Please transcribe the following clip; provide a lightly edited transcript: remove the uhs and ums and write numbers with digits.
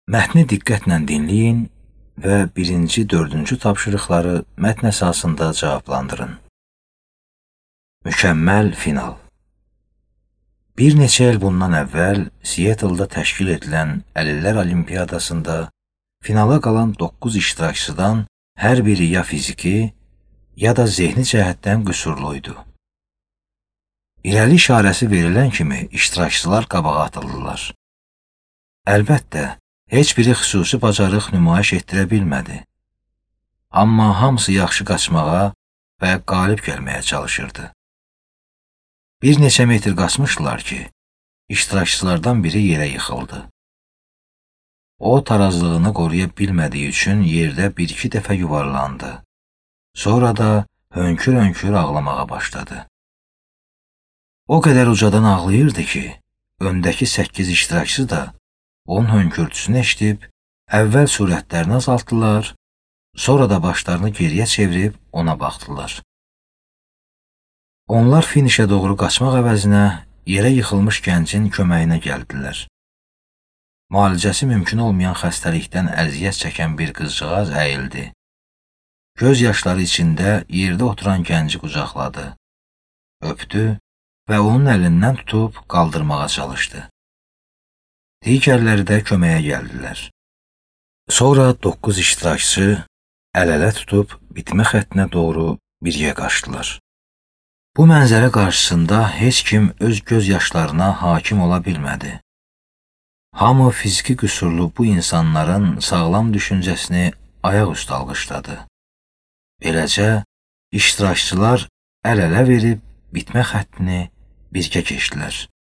Mətni diqqətlə dinləyin və birinci, dördüncü tapşırıqları mətn əsasında cavablandırın. Mükəmməl final. Bir neçə il bundan əvvəl Seattle-da təşkil edilən Əlillər Olimpiyadasında finala qalan 9 iştirakçıdan hər biri ya fiziki, ya da zehni cəhətdən qüsurluydu. İrəli işarəsi verilən kimi iştirakçılar qabağa atıldılar. Əlbəttə, heç biri xüsusi bacarıq nümayiş etdirə bilmədi. Amma hamısı yaxşı qaçmağa və qalib gəlməyə çalışırdı. Bir neçə metr qaçmışdılar ki, iştirakçılardan biri yerə yıxıldı. O, tarazlığını qoruya bilmədiyi üçün yerdə bir-iki dəfə yuvarlandı. Sonra da hönkür-hönkür ağlamağa başladı. O qədər ucadan ağlayırdı ki, öndəki 8 iştirakçı da onun hönkürtüsünü eşidib, əvvəl sürətlərini azaltdılar, sonra da başlarını geriyə çevirib ona baxdılar. Onlar finişə doğru qaçmaq əvəzinə yerə yıxılmış gəncin köməyinə gəldilər. Müalicəsi mümkün olmayan xəstəlikdən əziyyət çəkən bir qızcığaz əyildi. Göz yaşları içində yerdə oturan gənci qucaqladı, öpdü və onun əlindən tutub qaldırmağa çalışdı. Digərləri də köməyə gəldilər. Sonra 9 iştirakçı əl-ələ tutub bitmə xəttinə doğru birgə qaçdılar. Bu mənzərə qarşısında heç kim öz göz yaşlarına hakim ola bilmədi. Hamı fiziki qüsurlu bu insanların sağlam düşüncəsini ayaq üstə alqışladı. Beləcə, iştirakçılar əl-ələ verib bitmə xəttini birgə keçdilər.